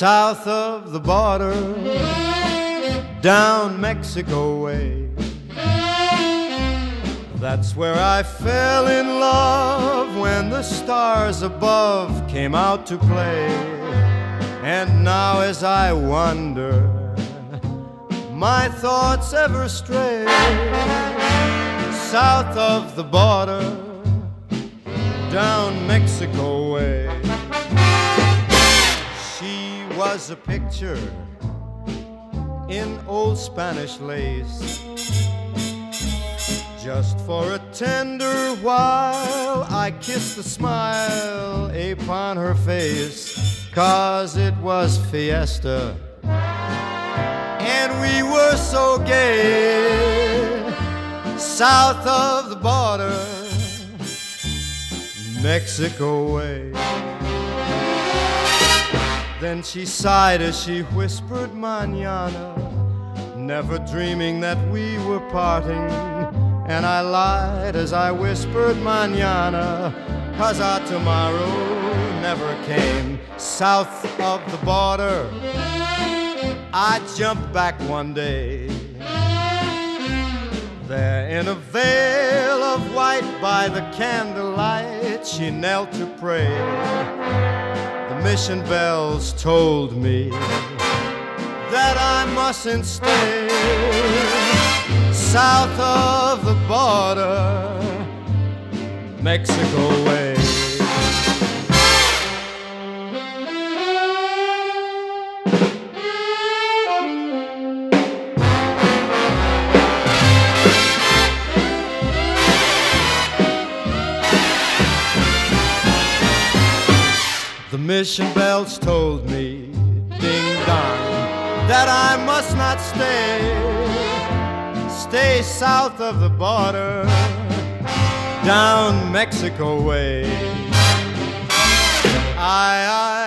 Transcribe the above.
south of the border, down Mexico way. That's where I fell in love when the stars above came out to play. And now as I wander, my thoughts ever stray south of the border, down Mexico way. She was a picture in old Spanish lace. Just for a tender while I kissed the smile upon her face, 'cause it was fiesta and we were so gay south of the border, Mexico way. Then she sighed as she whispered mañana, never dreaming that we were parting. And I lied as I whispered mañana, 'cause our tomorrow never came. South of the border, I jumped back one day. There in a veil of white by the candlelight, she knelt to pray. The mission bells told me that I mustn't stay south of the border, Mexico way. The mission bells told me, ding dong, that I must not stay south of the border, down Mexico way. I